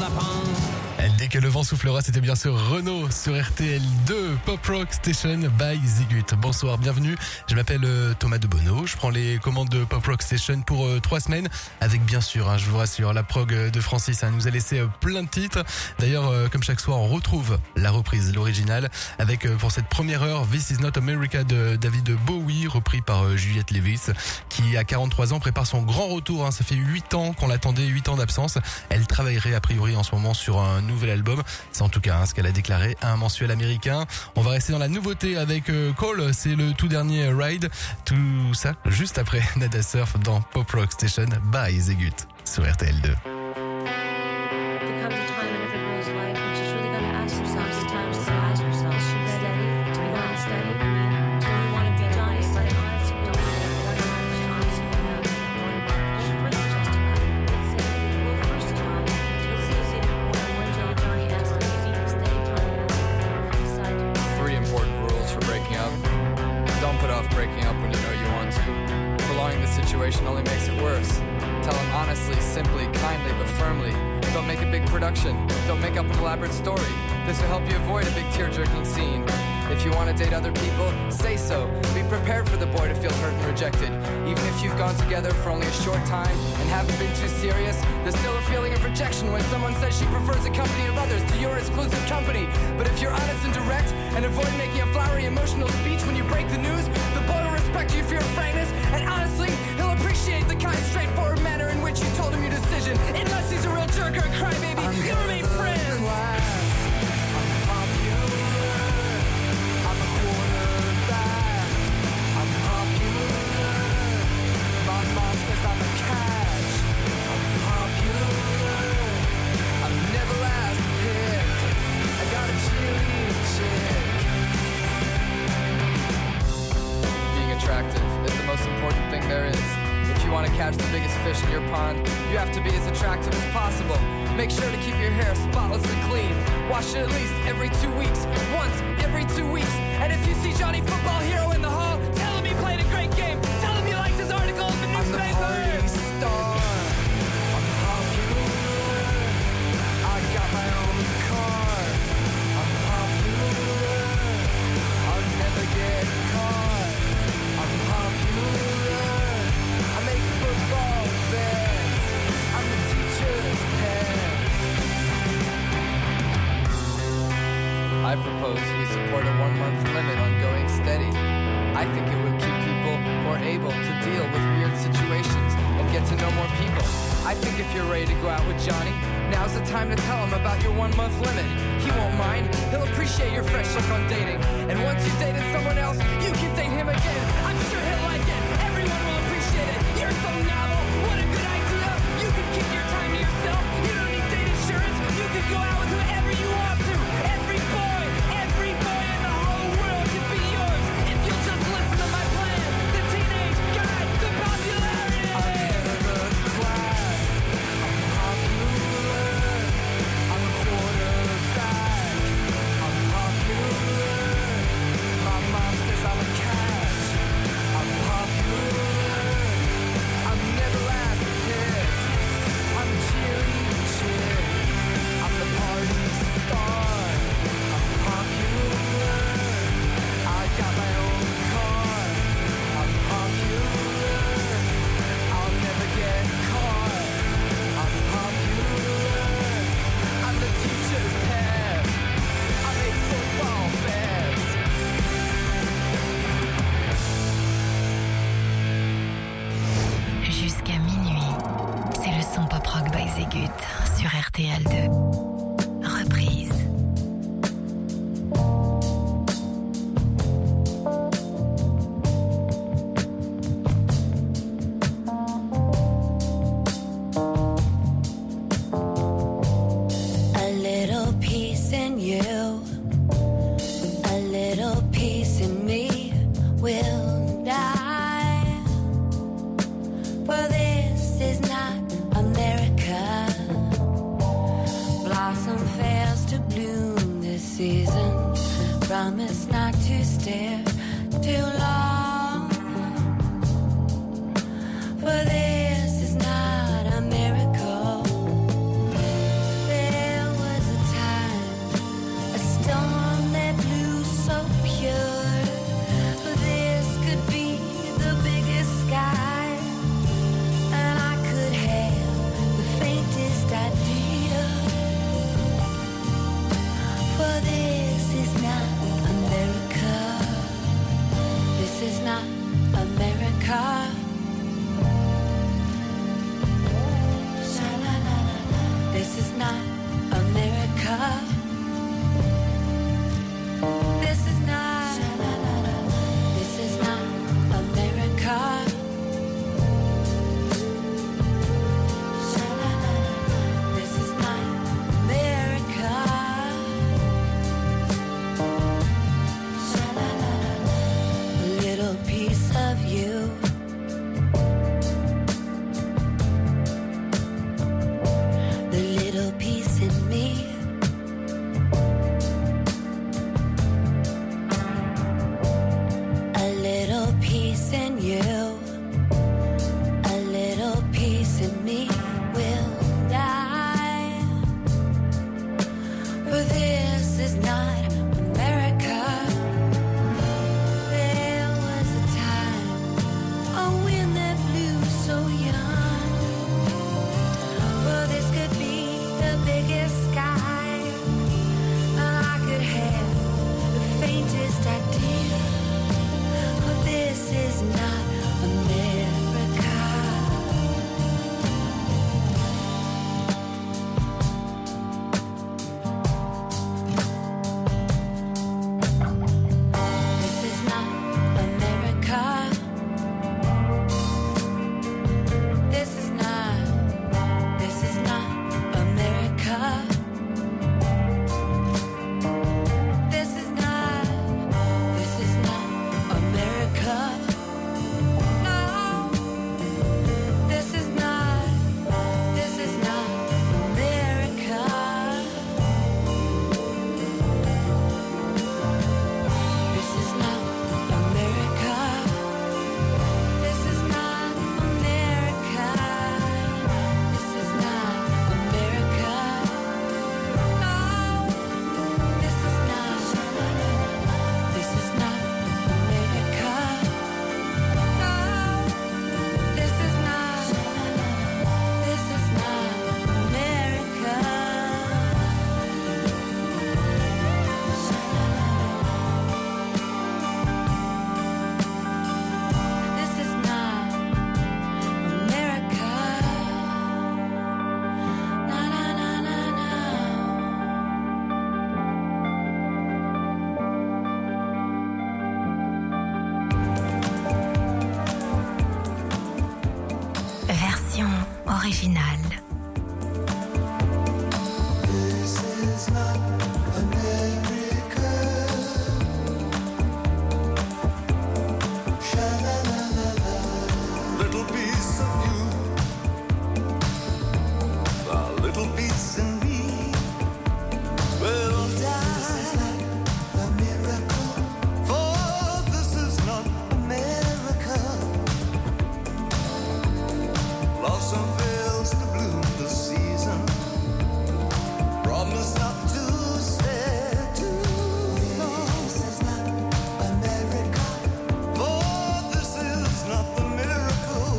Dès que le vent soufflera, c'était bien sûr Renaud sur RTL2, Pop Rock Station by Zigut. Bonsoir, bienvenue. Je m'appelle Thomas de Bonneau. Je prends les commandes de Pop Rock Station pour 3 semaines. Avec bien sûr, je vous rassure, la prog de Francis nous a laissé plein de titres. D'ailleurs, comme chaque soir, on retrouve la reprise, l'original, avec pour cette première heure, This Is Not America de David Bowie, repris par Juliette Lewis, qui à 43 ans prépare son grand retour. Ça fait 8 ans qu'on l'attendait, 8 ans d'absence. Elle travaillerait a priori en ce moment sur un nouvel album. C'est en tout cas ce qu'elle a déclaré à un mensuel américain. On va rester dans la nouveauté avec Cole, c'est le tout dernier Ride. Tout ça juste après Nada Surf dans Pop Rock Station by Zigut sur RTL2. Breaking up when you know you want to. Prolonging the situation only makes it worse. Tell them honestly, simply, kindly, but firmly. Don't make a big production. Don't make up an elaborate story. This will help you avoid a big tear-jerking scene. If you want to date other people, say so. Be prepared for the boy to feel hurt and rejected. Even if you've gone together for only a short time and haven't been too serious, there's still a feeling of rejection when someone says she prefers the company of others to your exclusive company. But if you're honest and direct and avoid making a flowery emotional speech when you break the news, the boy will respect you for your frankness, and honestly, he'll appreciate the kind, straightforward manner in which you told him your decision. Unless he's a real jerk or a crybaby, you'll remain friends. It's the most important thing there is. If you want to catch the biggest fish in your pond, you have to be as attractive as possible. Make sure to keep your hair spotless and clean. Wash it at least every 2 weeks. Once every 2 weeks. And if you see Johnny Football Hero in the hall, tell him he played a great game. Tell him you liked his article in the newspaper. I'm the party star. I'm popular. I got my own car. I'm popular. I'll never get caught. I'm popular. I make football bets. I'm the teacher's pet. I propose we support a 1-month limit on going steady. I think it would keep people more able to deal with weird situations and get to know more people. I think if you're ready to go out with Johnny, now's the time to tell him about your 1-month limit. He won't mind, he'll appreciate your fresh look on dating. And once you've dated someone else, you can date him again. I'm sure he'll like it, everyone will appreciate it. You're so novel, what a good idea. You can keep your time to yourself, you don't need date insurance. You can go out with whoever you want to. Every boy in the whole world can be yours. If you'll just listen to my plan, the Teenage Guide to Popularity. I'm head of the class, I'm popular. I'm a quarterback, I'm popular. My mom says I'm a catch, I'm popular. I'm never last picked, I'm a cheerleading chick. I'm the party star, I'm popular. I got my own car, I'm popular. I'll never get caught, I'm popular. I'm the teacher's pet, I make football bets. Jusqu'à minuit, c'est le son Pop Rock by Zigut sur RTL2. Reprise. A little piece in you, a little piece in me will die. For this is not America. Blossom fails to bloom this season. Promise not to stare too long. For this is not a miracle. There original. Little piece of you, a little piece in me will die. A miracle, for this is not America. Blossom fails to bloom this season. Promise not to stay too long. This is not America, for this is not the miracle.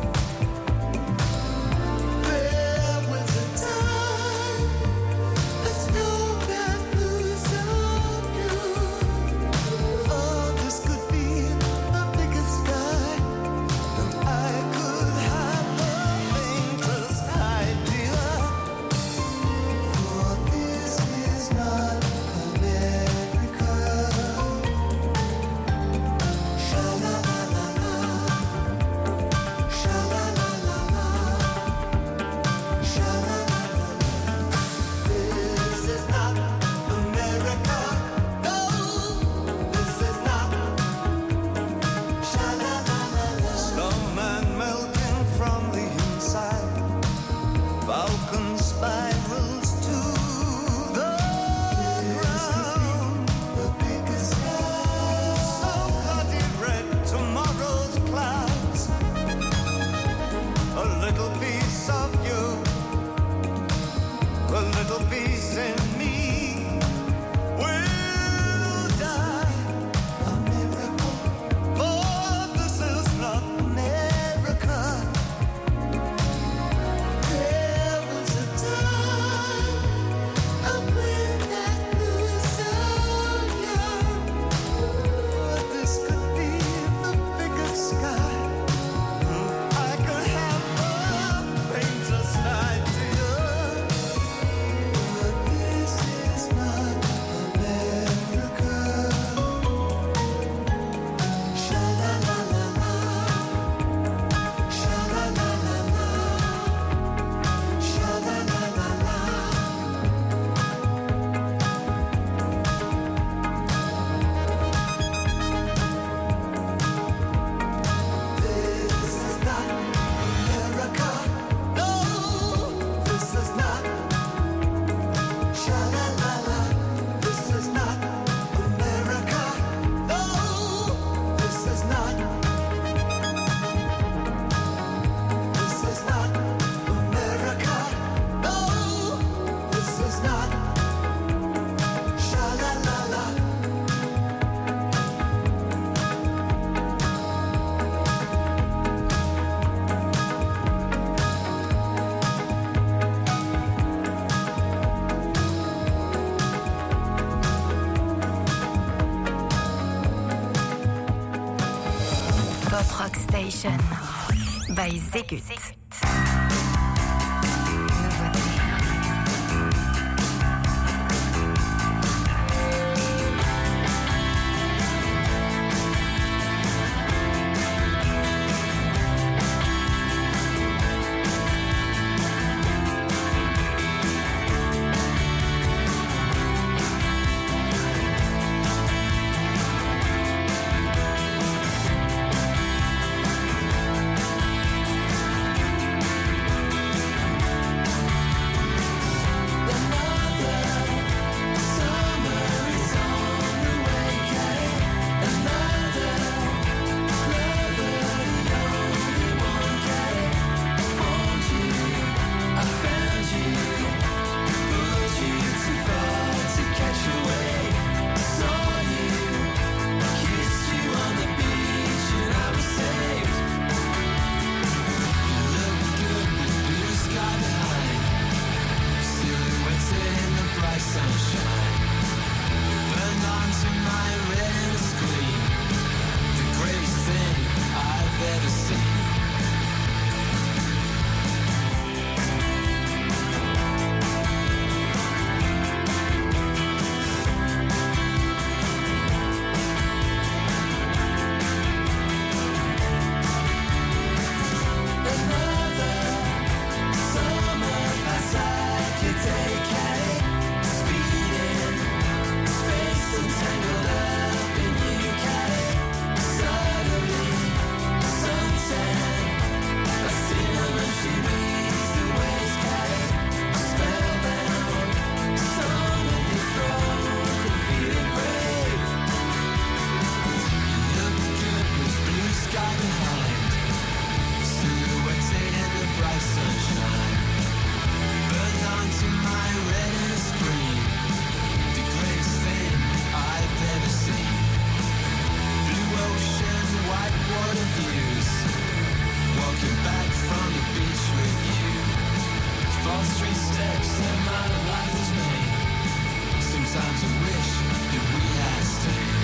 There was a time a snow can lose on you. For this could be a bigger sky, and I could have the faintest idea. For this is not America. Sha-la-la-la-la, sha-la-la-la-la, sha-la-la-la-la. This is not America. No, this is not. Sha-la-la-la-la. Snowman melting from the inside. Falcon spirals to the ground. The biggest sky. So bloody red, tomorrow's clouds. A little piece of you, a little piece in me will die. A miracle, for this is not America. There was a time a wind that blew so young. This could be the biggest sky. I could have the faintest idea. But this is not America. Sha-la-la-la-la, sha-la-la-la-la, sha-la-la-la-la. This is not America. No, this is not. Sha-la-la-la. This is not America. No, this is not. This is not America. No, this is not. Sha-la-la-la. Pop Rock Station by Zegut. Nouveauté. street steps that my life was made. Sometimes I wish that we had stayed.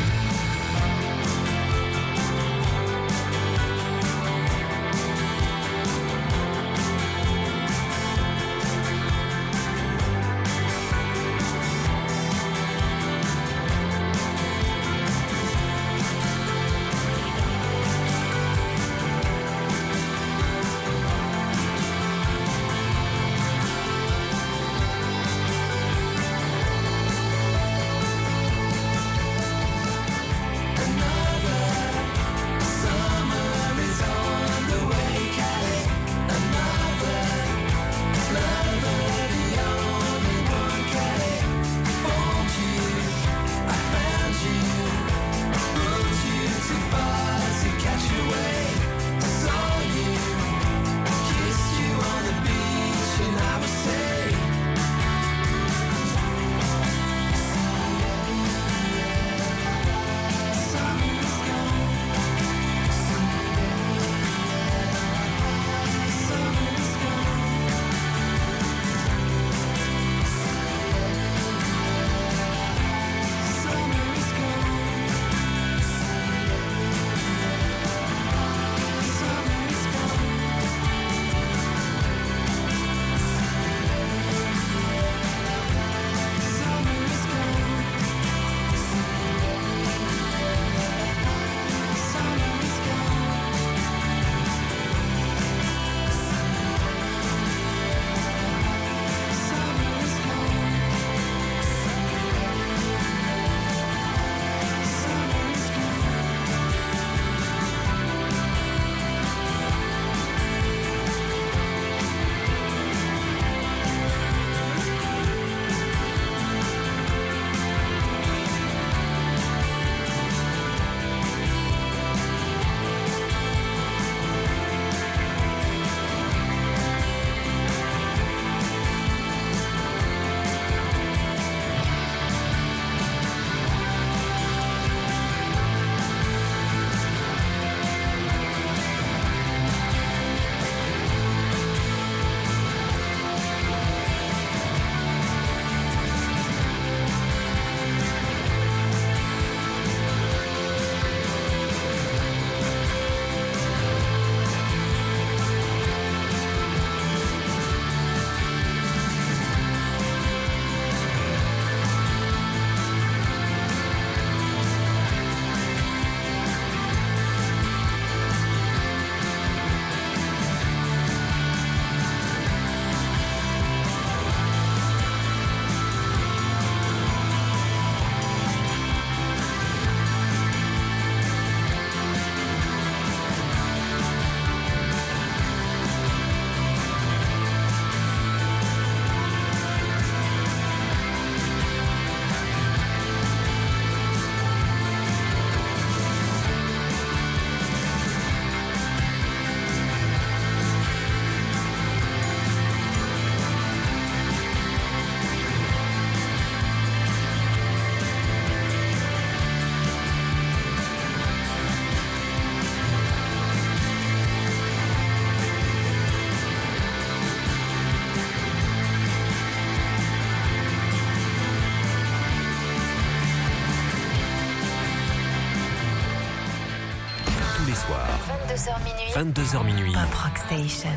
les soirs. 22h minuit. 22h minuit. Pop Rock Station.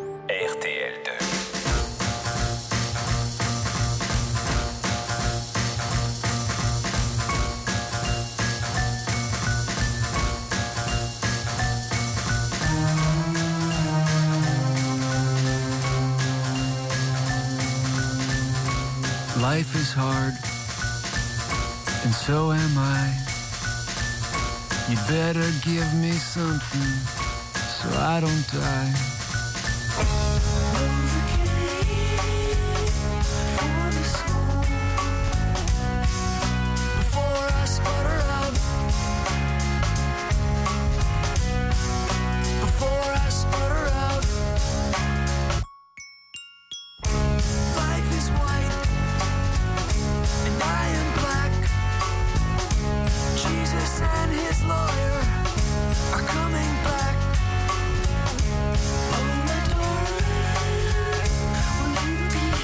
RTL 2. Life is hard, and so am I. You'd better give me something so I don't die. Before I sputter out, before I sputter out, life is white and I am black. Jesus and his lawyer are coming back. Oh, my darling, will you be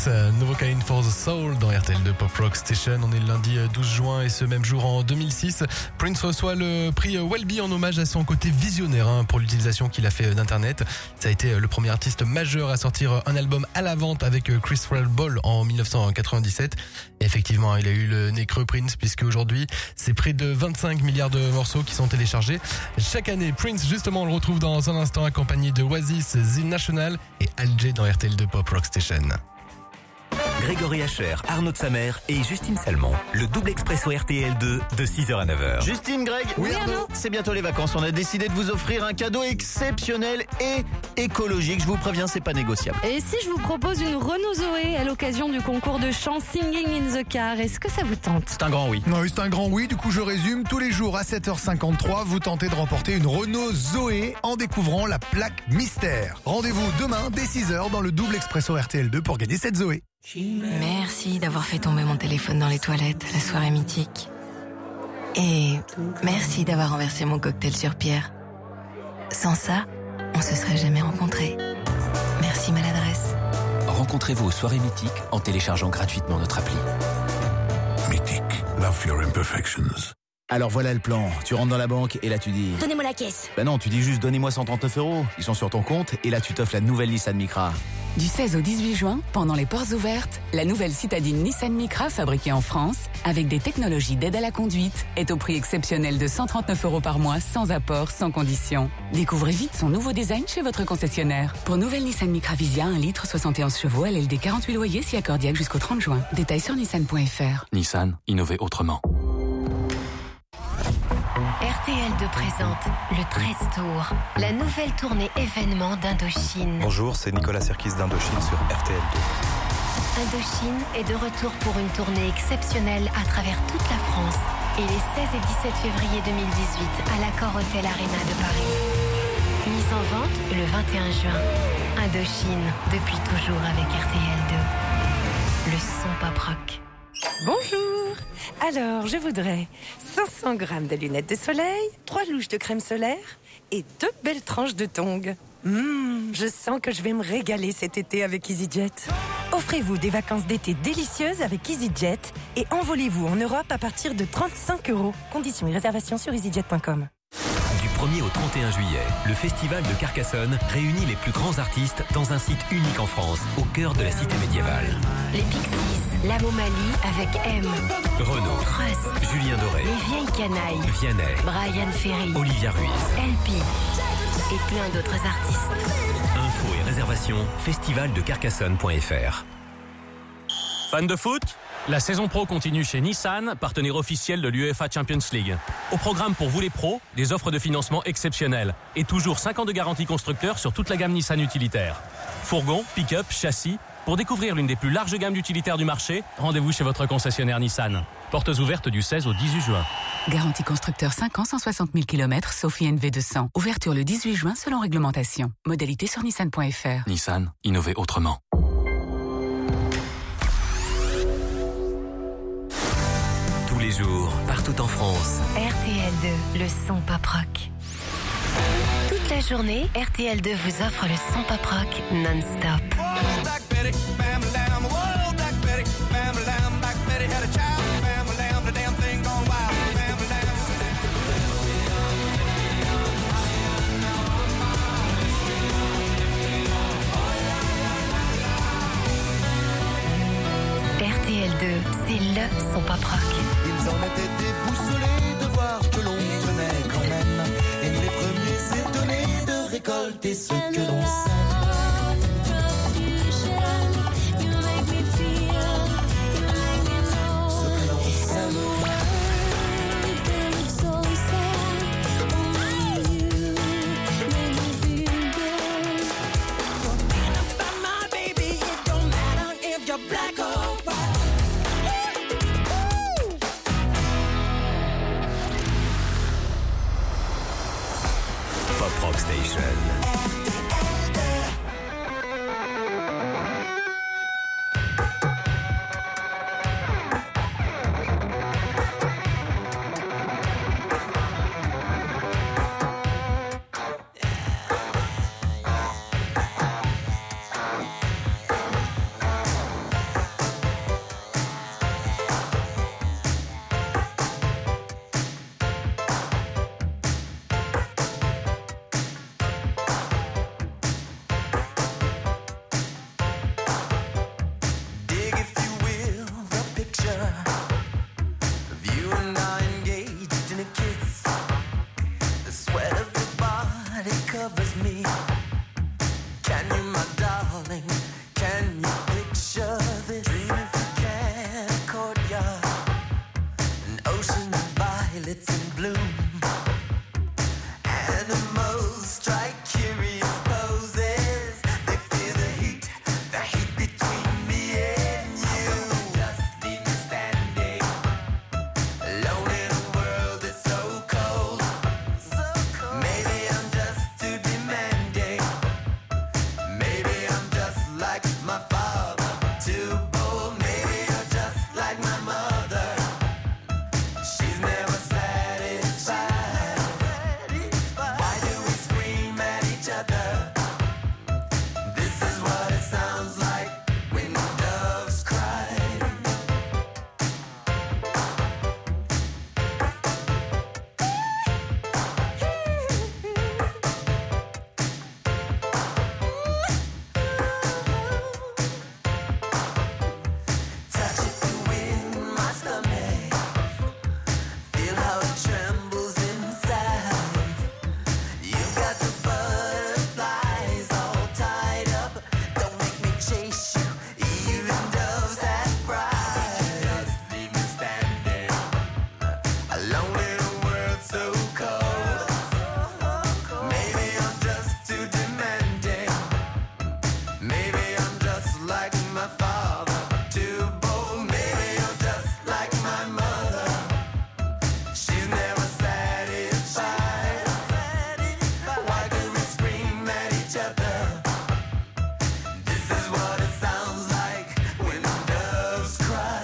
Prince, Novocaine for the Soul dans RTL2 Pop Rock Station. On est le lundi 12 juin et ce même jour en 2006, Prince reçoit le prix Welby en hommage à son côté visionnaire pour l'utilisation qu'il a fait d'Internet. Ça a été le premier artiste majeur à sortir un album à la vente avec Crystal Ball en 1997. Et effectivement, il a eu le nez creux Prince puisque aujourd'hui, c'est près de 25 milliards de morceaux qui sont téléchargés. Chaque année, Prince, justement, on le retrouve dans un instant accompagné de Oasis, The National et Al J dans RTL2 Pop Rock Station. Grégory Hacher, Arnaud de Samer et Justine Salmon. Le double expresso RTL2 de 6h à 9h. Justine, Greg, Oui, Arnaud. c'est bientôt les vacances. On a décidé de vous offrir un cadeau exceptionnel et écologique. Je vous préviens, c'est pas négociable. Et si je vous propose une Renault Zoé à l'occasion du concours de chant Singing in the Car, est-ce que ça vous tente? C'est un grand oui. Oui, c'est un grand oui. Du coup, je résume. Tous les jours à 7h53, vous tentez de remporter une Renault Zoé en découvrant la plaque mystère. Rendez-vous demain dès 6h dans le double expresso RTL2 pour gagner cette Zoé. Merci d'avoir fait tomber mon téléphone dans les toilettes, la soirée mythique. Et merci d'avoir renversé mon cocktail sur Pierre. Sans ça, on se serait jamais rencontrés. Merci maladresse. Rencontrez-vous aux soirées mythiques en téléchargeant gratuitement notre appli. Mythique, love your imperfections. Alors voilà le plan. Tu rentres dans la banque et là tu dis... Donnez-moi la caisse. Bah non, tu dis juste donnez-moi 139 €. Ils sont sur ton compte et là tu t'offres la nouvelle Nissan Micra. Du 16 au 18 juin, pendant les portes ouvertes, la nouvelle citadine Nissan Micra fabriquée en France, avec des technologies d'aide à la conduite, est au prix exceptionnel de 139 € par mois, sans apport, sans condition. Découvrez vite son nouveau design chez votre concessionnaire. Pour nouvelle Nissan Micra Visia, 1 litre 71 chevaux, LLD 48 loyers, si accordiaque jusqu'au 30 juin. Détails sur nissan.fr. Nissan, innover autrement. RTL2 présente le 13 Tour, la nouvelle tournée événement d'Indochine. Bonjour, c'est Nicolas Serkis d'Indochine sur RTL2. Indochine est de retour pour une tournée exceptionnelle à travers toute la France et les 16 et 17 février 2018 à l'Accor Hotel Arena de Paris. Mise en vente le 21 juin. Indochine, depuis toujours avec RTL2. Le son pop rock. Bonjour. Alors, je voudrais 500 grammes de lunettes de soleil, 3 louches de crème solaire et 2 belles tranches de tongs. Je sens que je vais me régaler cet été avec EasyJet. Offrez-vous des vacances d'été délicieuses avec EasyJet et envolez-vous en Europe à partir de 35 €. Conditions et réservations sur easyjet.com. Du 1er au 31 juillet, le festival de Carcassonne réunit les plus grands artistes dans un site unique en France, au cœur de la cité médiévale. Les Pixies, La Momalie avec M, Renaud, Trust, Julien Doré, Les Vieilles Canailles, Vianney, Brian Ferry, Olivia Ruiz, LP et plein d'autres artistes. Infos et réservations, festivaldecarcassonne.fr. Fan de foot ? La saison pro continue chez Nissan, partenaire officiel de l'UEFA Champions League. Au programme pour vous les pros, des offres de financement exceptionnelles et toujours 5 ans de garantie constructeur sur toute la gamme Nissan utilitaire. Fourgon, pick-up, châssis. Pour découvrir l'une des plus larges gammes d'utilitaires du marché, rendez-vous chez votre concessionnaire Nissan. Portes ouvertes du 16 au 18 juin. Garantie constructeur 5 ans, 160 000 km, sauf INV 200. Ouverture le 18 juin selon réglementation. Modalité sur nissan.fr. Nissan, innover autrement. Tous les jours, partout en France. RTL2, le son pop rock. Toute la journée, RTL2 vous offre le son pop rock non-stop. RTL2, c'est le son pop rock. Ils en étaient déboussolés de voir que l'on tenait quand même. Et les premiers étonnés de récolter ce que l'on sème. Pop Rock Station. violets in bloom. Animals strike curious poses. They feel the heat between me and you. Just leave me standing, alone in a world that's so cold. Maybe I'm just too demanding. Maybe I'm just like my father, too bold. Maybe you're just like my mother. She's never satisfied. Why do we scream at each other? This is what it sounds like when doves cry. Touch it to win my stomach. Feel how it trembles inside. You've got the butterflies all tied up. Don't make me chase you, even doves have pride. Just leave me standing, alone in a world so cold. Maybe I'm just too demanding. Maybe I'm just like my father, too bold. Maybe you're just like my mother. She's never satisfied. Why do we scream at each other? This is what it sounds like when doves cry.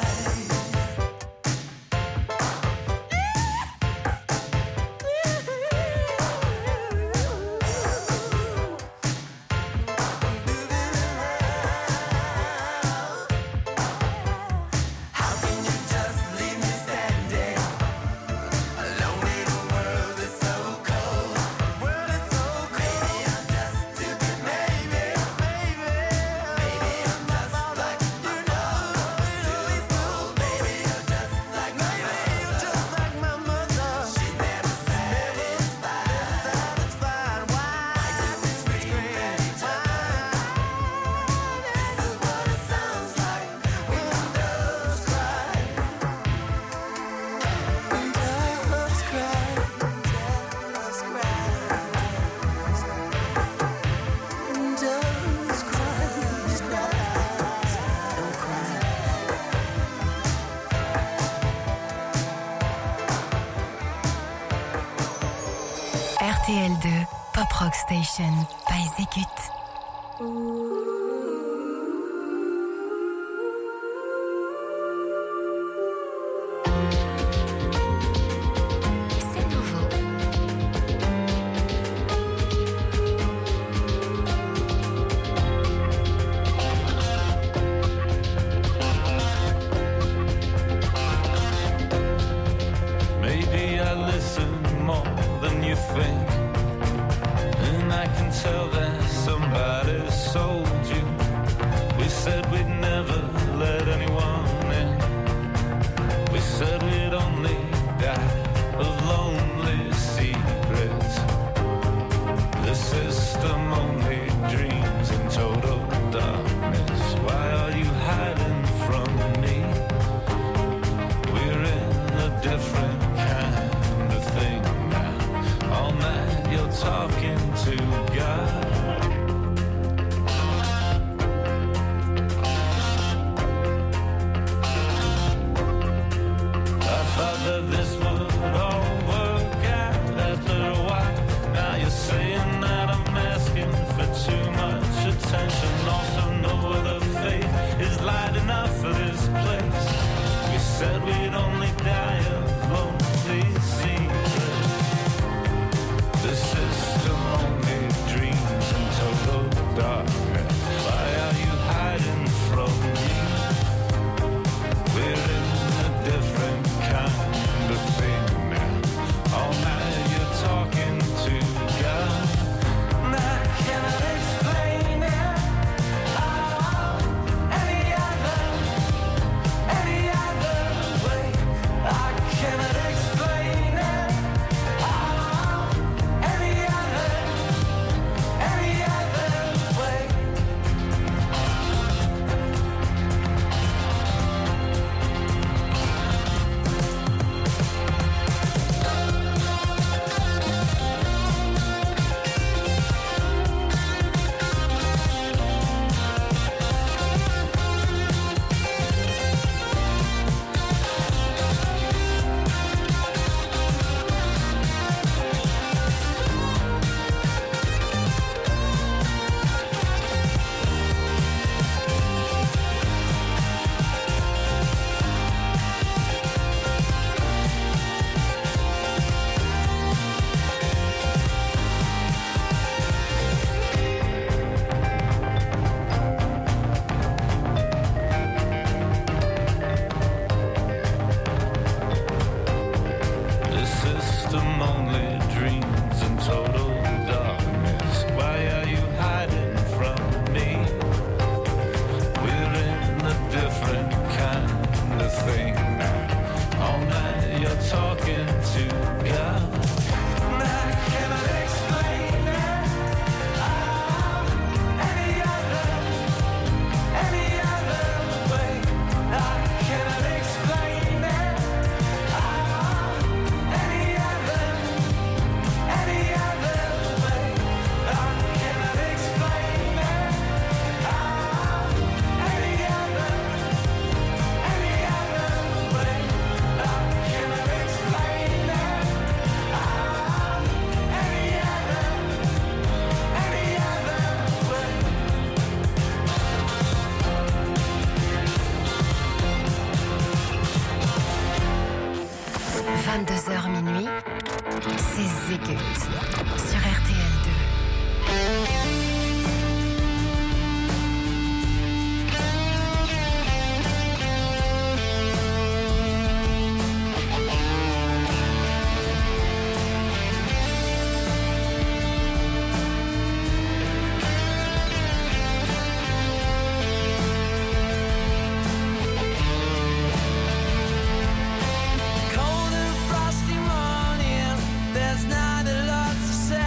How can you just leave me standing, alone in a world that's so cold? Maybe I'm just too demanding. Maybe I'm just like my mother, too bold. Maybe you're just like my mother. She's never satisfied. Why do we scream at each other? This is what it sounds like when doves cry. When doves cry. Doves cry. When doves cry. Don't cry. RTL2 Pop Rock Station by Zégut. C'est nouveau. Maybe I listen more than you think, and I can tell that somebody sold you. We said we'd never let anyone in. We said we'd only die of lonely secrets. The system only dreams in total darkness. Why are you hiding from me? We're in a different kind of thing now. All night you're talking to God. them only dreams and total darkness. Why are you hiding from me? We're in a different kind of thing now. All night you're talking to God. I cannot explain it. Any other way. I cannot explain it. Any other way. I cannot explain it. Any other way. I cannot explain it. Any other way. 22h minuit, c'est Zégut sur RTL 2. Cold and frosty morning, there's not a lot to say.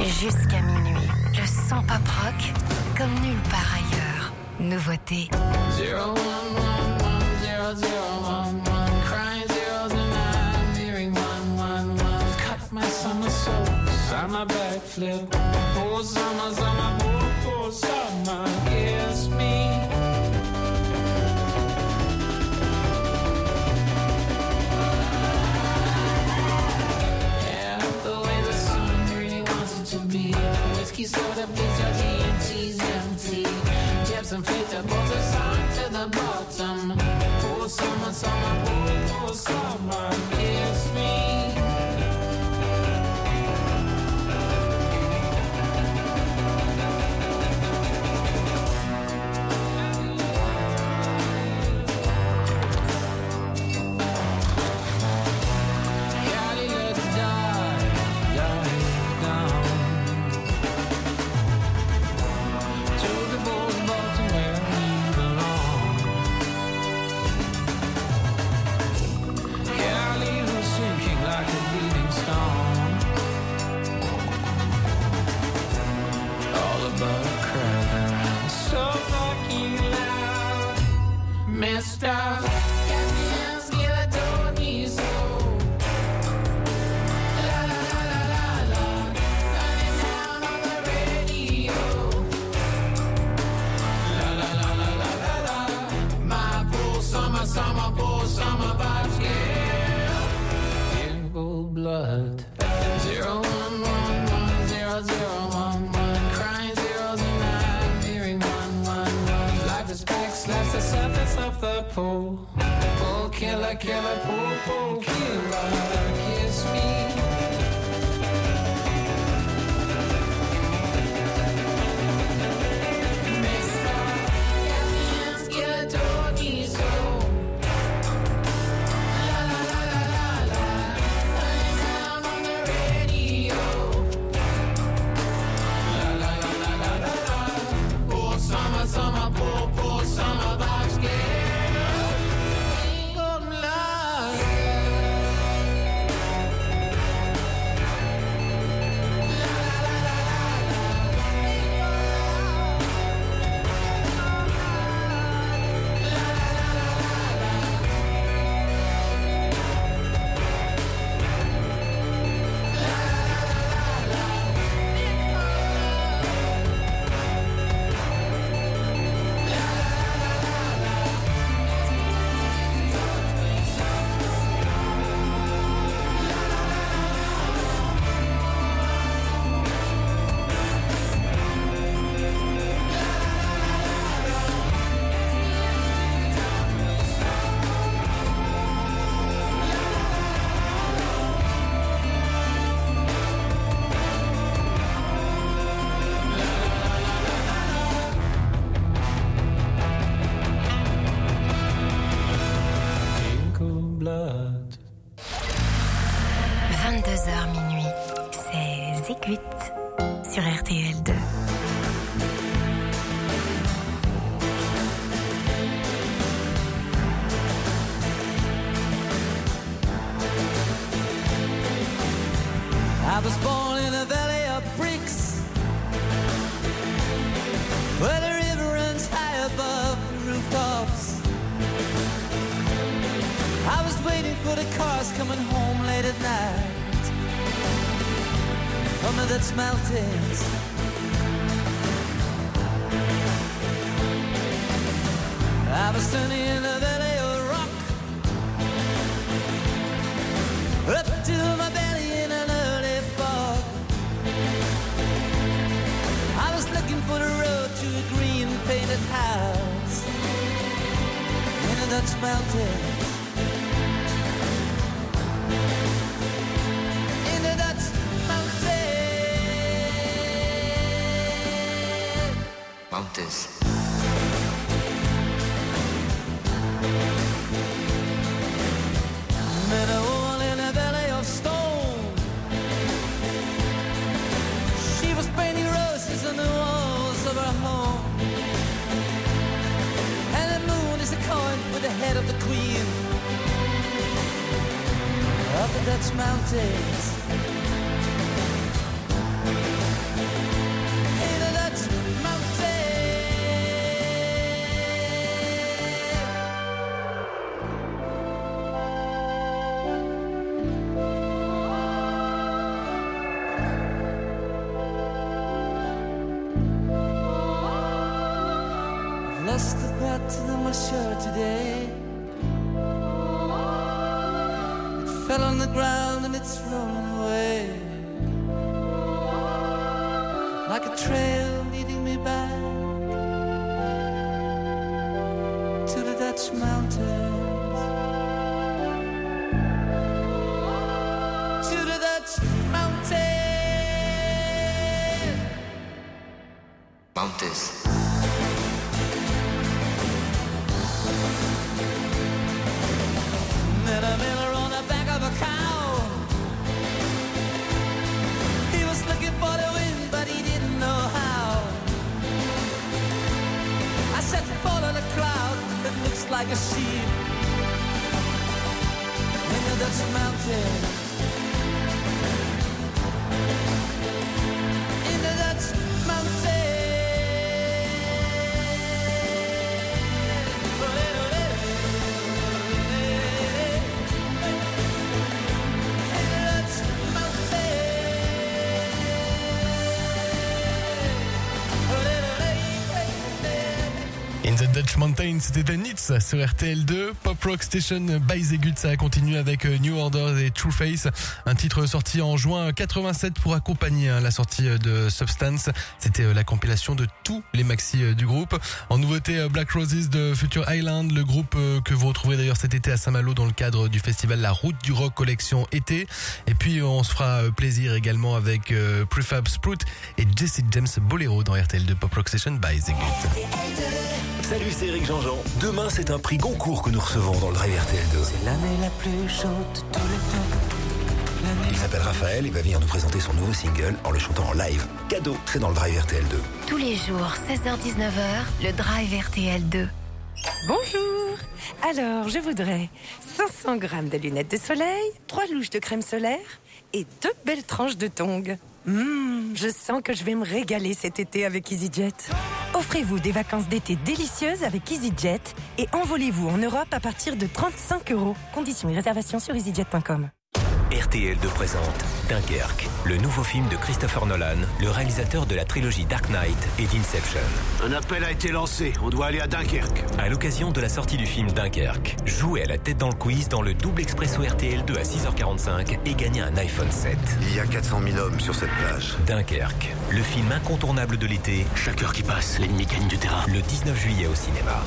Jusqu'à minuit, le son pop rock comme nulle part ailleurs. Nouveauté. 011100111, crying zeros and I'm hearing 111. Cut my somersaults, I'm a backflip. Poor summer, summer, poor summer, kiss me. Whiskey soda, please, your G&T's empty. Chips and fritter, both are sunk to the bottom. Poor summer, summer, poor summer, kiss me. Cali, let's die, die down. To the bulls, bottom where we belong. Cali was sinking like a bleeding stone. All above crowding around, so fucking loud. Mister, Cassian's get adored me so. La la la la la la, running down on the radio. La la la la la la la, my poor summer, summer, poor summer vibes, yeah. In cold blood, 011100111, crying zeros and I'm hearing 111. Life is back, slaps the surface of the pool. Pool killer, killer, pool killer, kiss me. Mister, Cassian's get adored me so. La la la la la la, running down on the radio. La la la la la la la, poor summer, summer, poor summer vibes, yeah. Ain't gonna lie. Cold blood. 22h minuit, c'est Zégut sur RTL2. I was born in a valley of bricks, where the river runs high above the rooftops. I was waiting for the cars coming home late at night from the Dutch mountains. I was standing in the valley of rock, up to my belly in an early fog. I was looking for the road to a green painted house in the Dutch mountains. In the Dutch mountains. Met a woman in a valley of stone. She was painting roses on the walls of her home. And the moon is a coin with the head of the queen of the Dutch mountains. lost the button on my shirt today. It fell on the ground and it's rolling away, like a trail leading me back to the Dutch mountains, to the Dutch Mountains. Met a miller on the back of a cow. He was looking for the wind, but he didn't know how. I said, follow the cloud that looks like a sheep in the Dutch mountains. In the Dutch mountains. In the Dutch Mountain, c'était The Nits sur RTL2. Pop Rock Station by Zegut, ça a continué avec New Order et True Face. Un titre sorti en juin 87 pour accompagner la sortie de Substance. C'était la compilation de tous les maxis du groupe. En nouveauté, Black Roses de Future Island, le groupe que vous retrouverez d'ailleurs cet été à Saint-Malo dans le cadre du festival La Route du Rock Collection été. Et puis on se fera plaisir également avec Prefab Sprout et Jesse James Bolero dans RTL2 Pop Rock Station by Zegut. Salut, c'est Eric Jean-Jean. Demain, c'est un prix Goncourt que nous recevons dans le Drive RTL2. C'est l'année la plus chaude de tous les temps. Il s'appelle Raphaël et va venir nous présenter son nouveau single en le chantant en live. Cadeau, c'est dans le Drive RTL2. Tous les jours, 16h-19h, le Drive RTL2. Bonjour. Alors, je voudrais 500 grammes de lunettes de soleil, 3 louches de crème solaire et 2 belles tranches de tongs. Je sens que je vais me régaler cet été avec EasyJet. Offrez-vous des vacances d'été délicieuses avec EasyJet et envolez-vous en Europe à partir de 35 €. Conditions et réservations sur easyjet.com. RTL2 présente Dunkerque, le nouveau film de Christopher Nolan, le réalisateur de la trilogie Dark Knight et d'Inception. Un appel a été lancé, on doit aller à Dunkerque. À l'occasion de la sortie du film Dunkerque, jouez à la tête dans le quiz dans le double expresso RTL2 à 6h45 et gagnez un iPhone 7. Il y a 400 000 hommes sur cette plage. Dunkerque, le film incontournable de l'été. Chaque heure qui passe, l'ennemi gagne du terrain. Le 19 juillet au cinéma.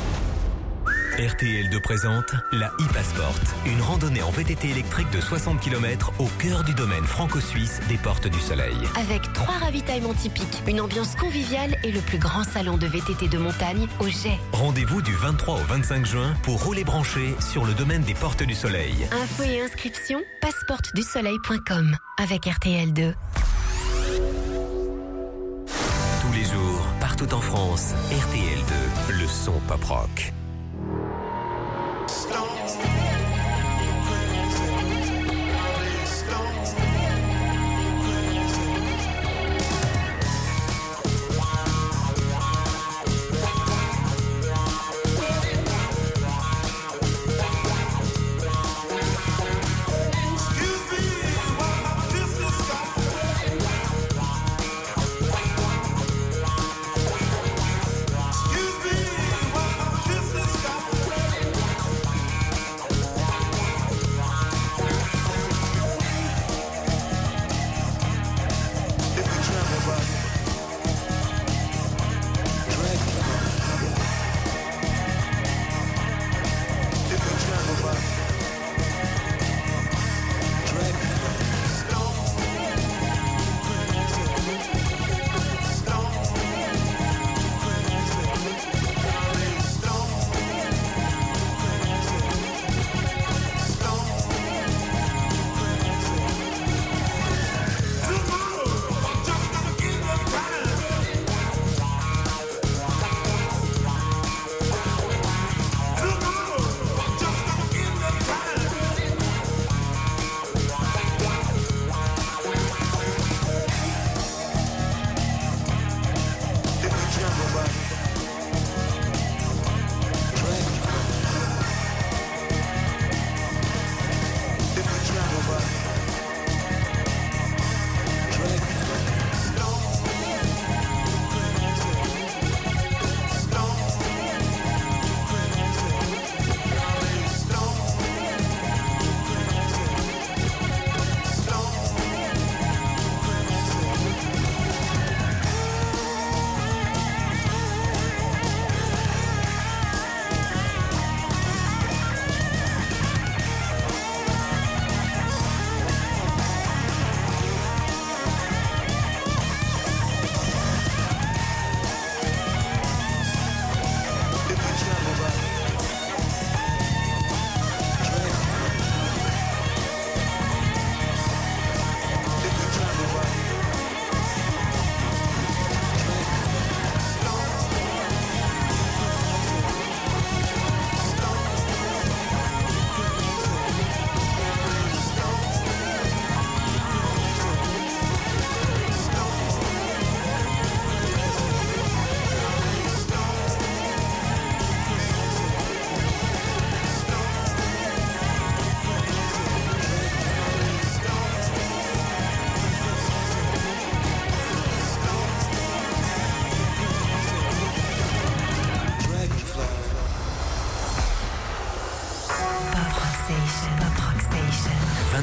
RTL2 présente la e-Passport, une randonnée en VTT électrique de 60 km au cœur du domaine franco-suisse des Portes du Soleil. Avec 3 ravitaillements typiques, une ambiance conviviale et le plus grand salon de VTT de montagne au Jet. Rendez-vous du 23 au 25 juin pour rouler branché sur le domaine des Portes du Soleil. Infos et inscriptions, passeportesdusoleil.com avec RTL2. Tous les jours, partout en France, RTL2, le son pop rock. Excuse me,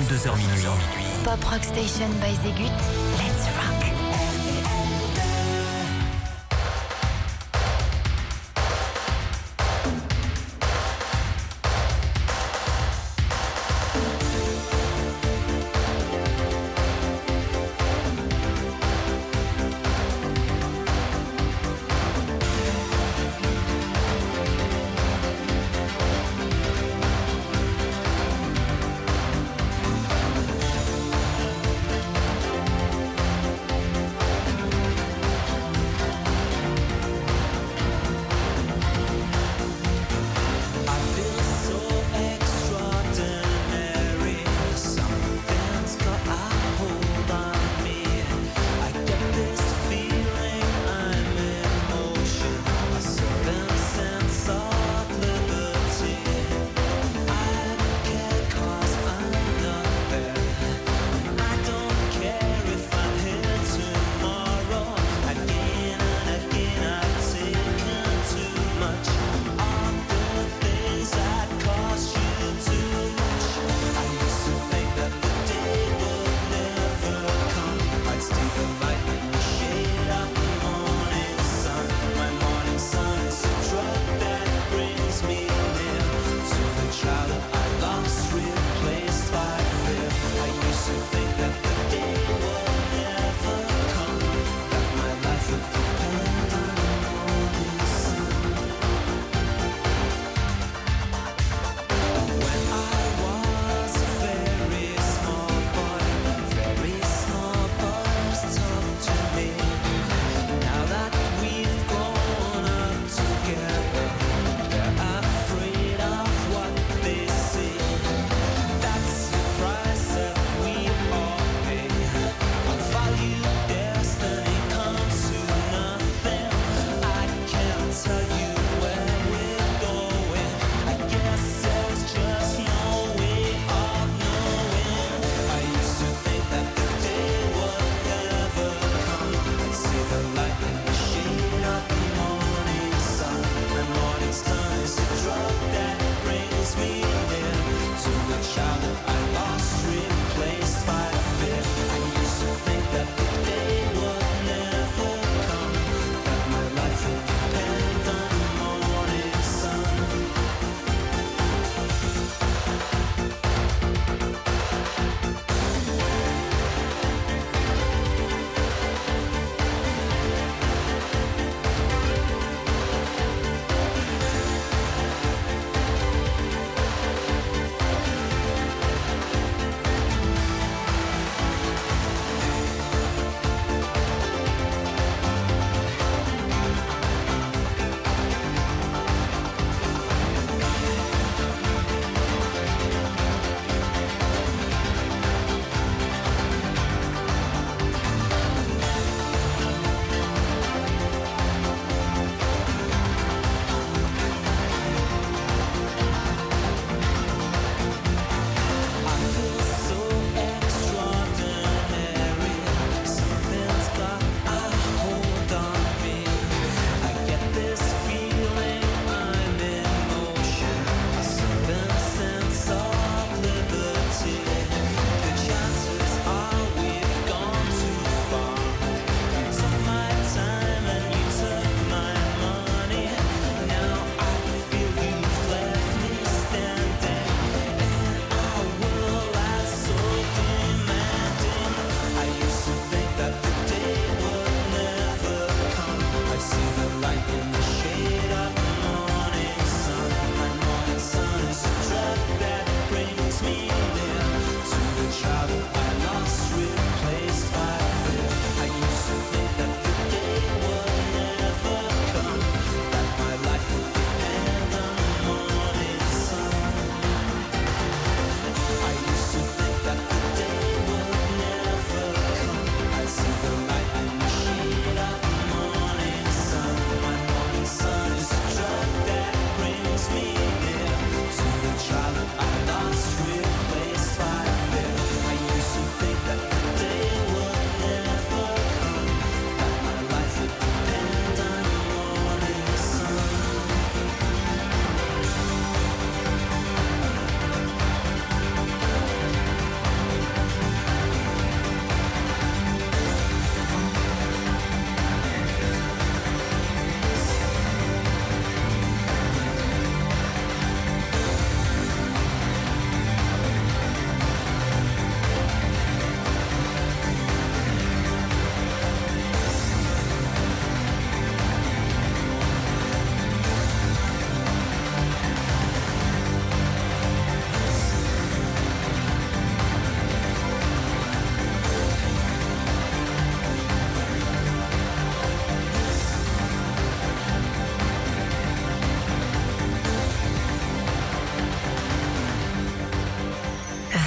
22h minuit. Pop Rock Station by Zegut. Let's rock.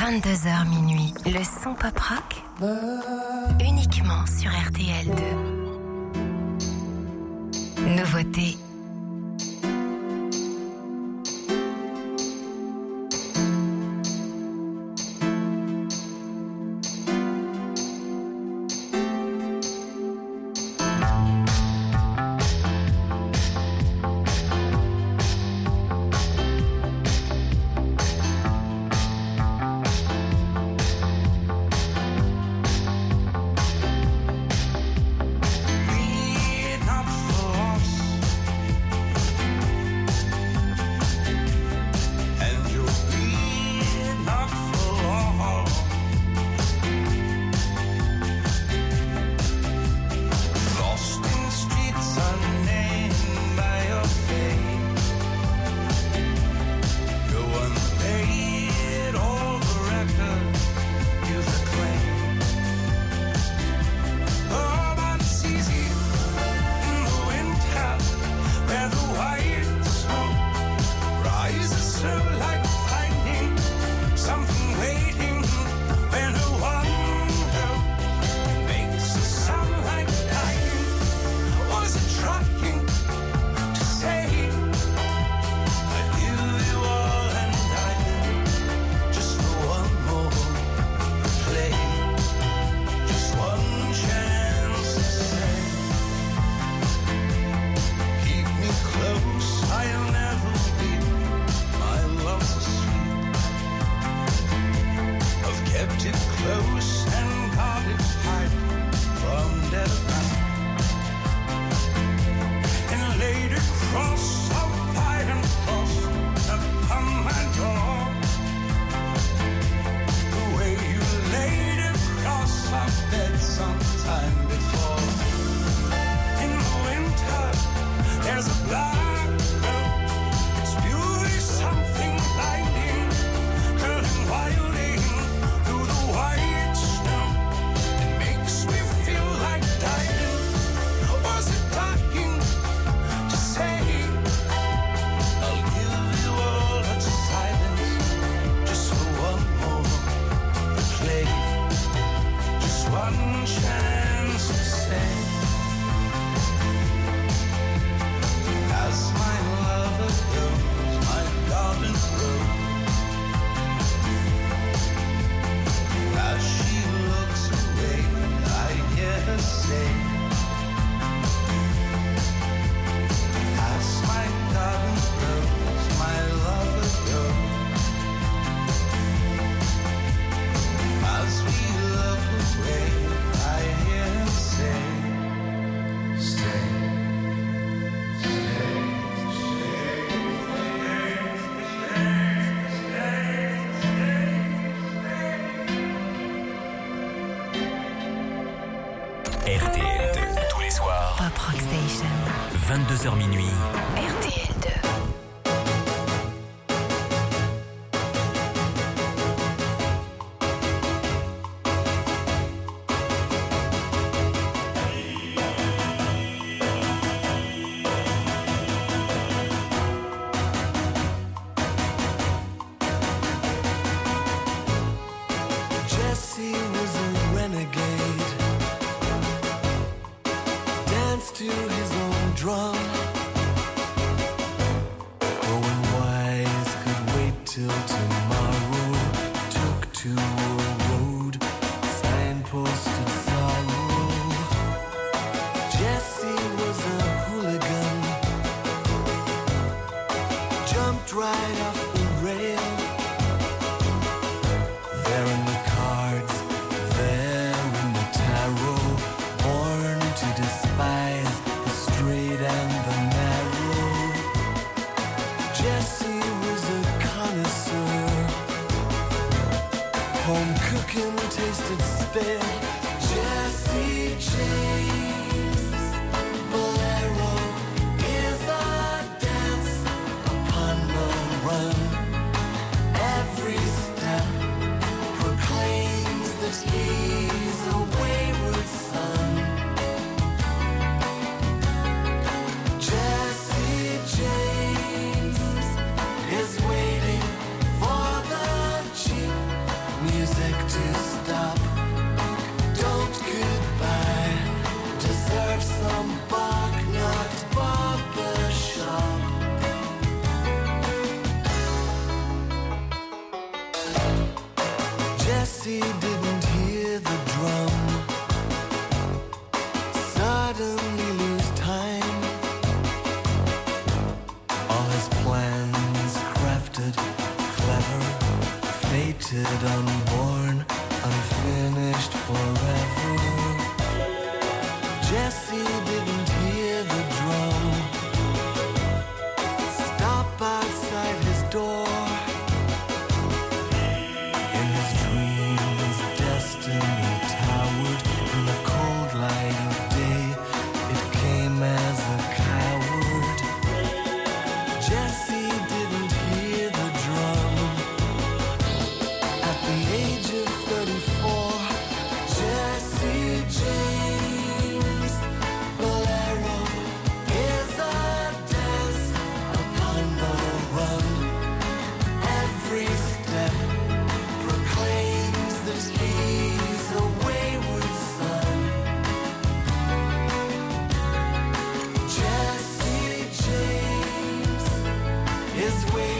22h minuit, le son pop rock, uniquement sur RTL2. Nouveauté. RTL2, tous les soirs. Pop Rock Station. 22h minuit. RTL2. Jesse was a renegade, danced to his own drum. Going wise could wait till tomorrow. Took to a road, signposted sorrow. Jesse was a hooligan, jumped right off the rail. There in the cards, there in the tarot, born to despise the straight and the narrow. Jesse was a connoisseur, home cooking tasted stale. Jesse James Bolero is a dance upon the run. Every step proclaims that he's a wayward son. Jesse James is waiting for the cheap this way.